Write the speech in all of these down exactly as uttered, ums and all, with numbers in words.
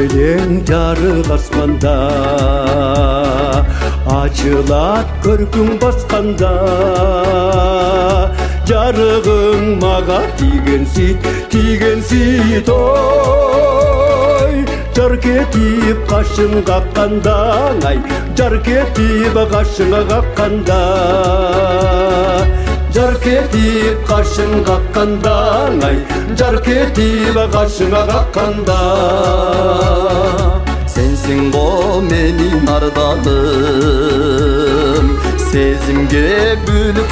желең жарық аспанда, açılat көркің басқанда. Жарығың маға тигенсит, тигенсит ой. Жар кетіп қашың қаққанда, ай, жар кетіп қашыңа қаққанда. Жар кетіп қашың қаққанда, ай, жар кетіп қашыңа қаққанда. Sensin o menin ardağım, sezimge bülük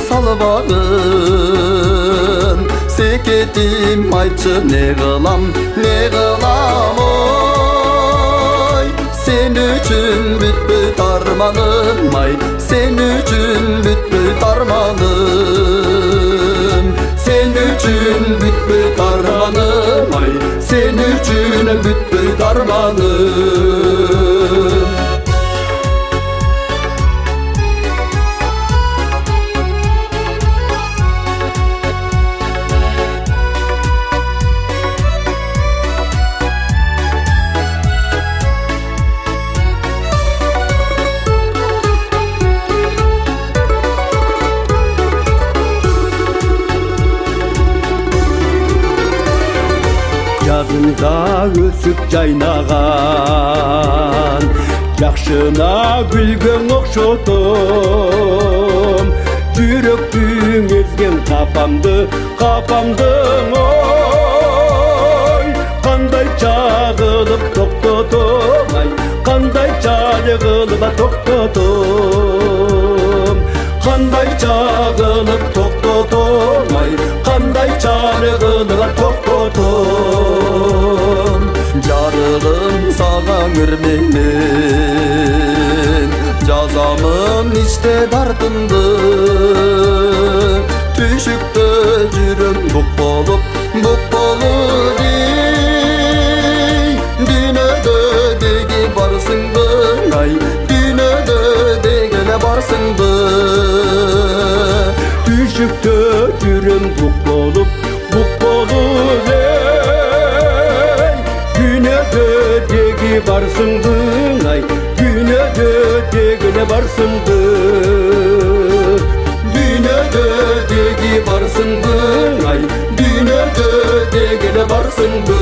salvarım. Seketim ayçı ne kılam, ne kılam oy. Sen üçün bütbüt armanım, ay, sen üçün bütbüt armanım. Sen üçün bütbüt armanım, ay, sen üçün bütbüt armanım. Yazında өсіп жайнаған, жақшына гүлгің оқшотым. Жүректің ezген қапамды, қапамдың ой. Қандай чағылып тоқтотым, ай, қандай чағылып тоқтотым. Қандай чағылып тоқтотым, ай, қандай чағылып тоқтотым. Жарығым саған үрменен, жазамын іште дартымды. Түйшікті жүрім бұқ болып, бұқ болып ей. Дүниеде деге барсыңды, ай, дүниеде дегеле барсыңды. Түйшікті жүрім бұқ болып, бұқ болып ей. Дүниеде деге барсыңды, ай, дүниеде дегеле барсыңды. Дүниеде деге барсыңды, ай, дүниеде дегеле барсыңды.